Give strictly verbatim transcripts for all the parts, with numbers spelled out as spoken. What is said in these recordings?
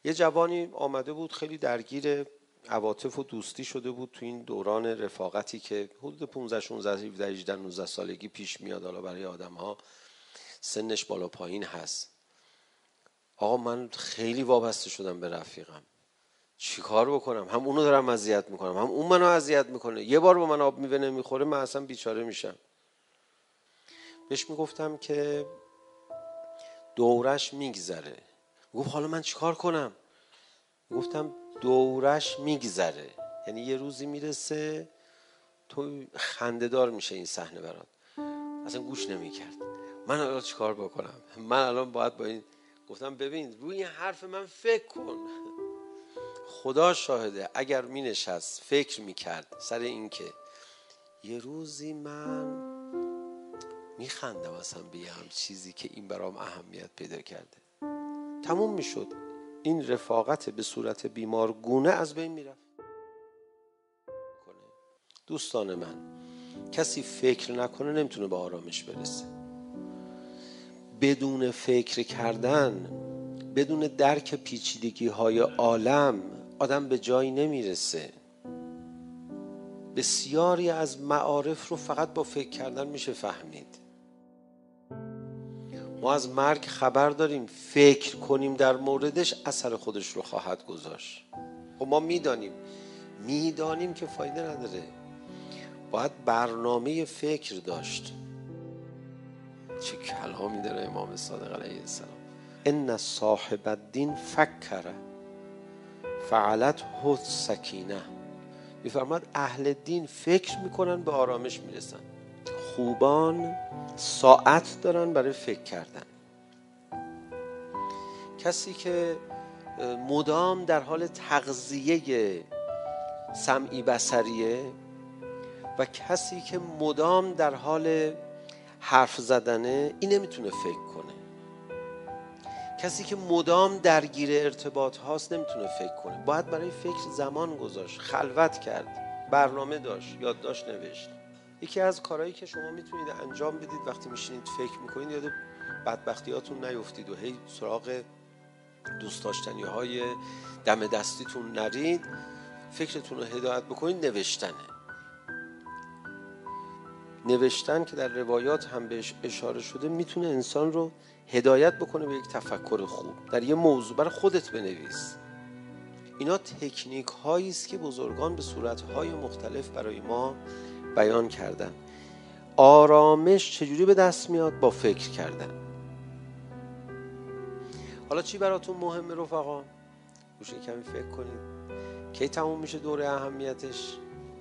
یه جوانی آمده بود خیلی درگیر عواطف و دوستی شده بود تو این دوران رفاقتی که حدود پانزده شانزده هفده هجده نوزده سالگی پیش میاد. حالا برای آدم ها سنش بالا پایین هست. آقا من خیلی وابسته شدم به رفیقم، چی کار بکنم؟ هم اونو دارم اذیت میکنم هم اون منو اذیت میکنه. یه بار با من آب میوه نمیخوره من اصلا بیچاره میشم. بهش میگفتم که دورش میگذره. گفت حالا من چیکار کنم؟ گفتم دورش میگذره، یعنی یه روزی میرسه تو خنده‌دار میشه این صحنه برات. اصلا گوش نمیکرد. من الان چیکار بکنم؟ من الان باید با این گفتم ببین روی این حرف من فکر کن. خدا شاهده اگر می نشست فکر می کرد سر این که یه روزی من می خندم اصلا به یه هم چیزی که این برام اهمیت پیدا کرده، تموم می شد. این رفاقت به صورت بیمارگونه از بین می رفت. دوستان من، کسی فکر نکنه نمیتونه به آرامش برسه. بدون فکر کردن، بدون درک پیچیدگی های عالم آدم به جایی نمیرسه. بسیاری از معارف رو فقط با فکر کردن میشه فهمید. ما از مرگ خبر داریم، فکر کنیم در موردش اثر خودش رو خواهد گذاشت. و ما میدانیم میدانیم که فایده نداره. باید برنامه فکر داشت. چه کلامی داره امام صادق علیه السلام. ان صاحب الدین فکر فعلته السکینه. میفرماد اهل دین فکر میکنن به آرامش میرسن. خوبان ساعت دارن برای فکر کردن. کسی که مدام در حال تغذیه سمعی بصریه و کسی که مدام در حال حرف زدنه، این نمیتونه فکر کنه. کسی که مدام درگیر ارتباط هاست نمیتونه فکر کنه. باید برای فکر زمان گذاشت، خلوت کرد، برنامه داشت، یادداشت نوشت. یکی از کارهایی که شما میتونید انجام بدید وقتی میشینید فکر میکنید، یاد بدبختیاتون نیفتید و هی سراغ دوست داشتنی های دم دستیتون نرید، فکرتون رو هدایت بکنید. نوشتنه. نوشتن که در روایات هم بهش اشاره شده میتونه انسان رو هدایت بکنه به یک تفکر خوب در یه موضوع. برای خودت بنویس. اینا تکنیک هایی است که بزرگان به صورت های مختلف برای ما بیان کردن. آرامش چجوری به دست میاد؟ با فکر کردن. حالا چی براتون مهمه رفقا؟ روش کمی فکر کنید. کی تموم میشه دوره اهمیتش؟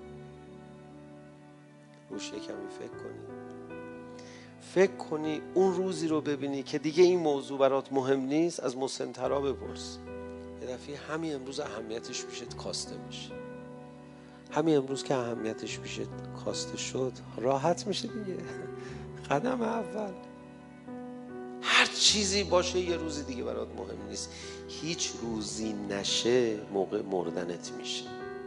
روش کمی فکر کنید. فکر کنی اون روزی رو ببینی که دیگه این موضوع برات مهم نیست، از محسن ترا بپرس. یه دفعه همین امروز اهمیتش پیشت کاسته میشه. همین امروز که اهمیتش پیشت کاسته شد راحت میشه دیگه. قدم اول. هر چیزی باشه یه روزی دیگه برات مهم نیست. هیچ روزی نشه موقع مردنت میشه.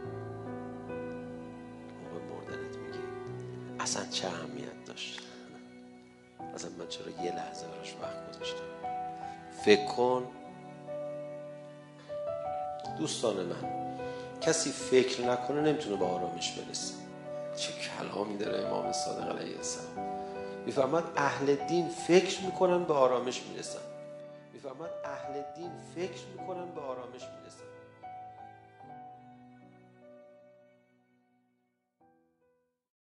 موقع مردنت میگه اصلا چه اهمیت داشت؟ اصلا من چرا یه لحظه براش وقت گذاشتم؟ فکر کن. دوستان من، کسی فکر نکنه نمیتونه به آرامش برسه. چه کلامی داره امام صادق علیه السلام. میفرماد اهل دین فکر میکنن به آرامش میرسن. میفرماد اهل دین فکر میکنن به آرامش میرسن.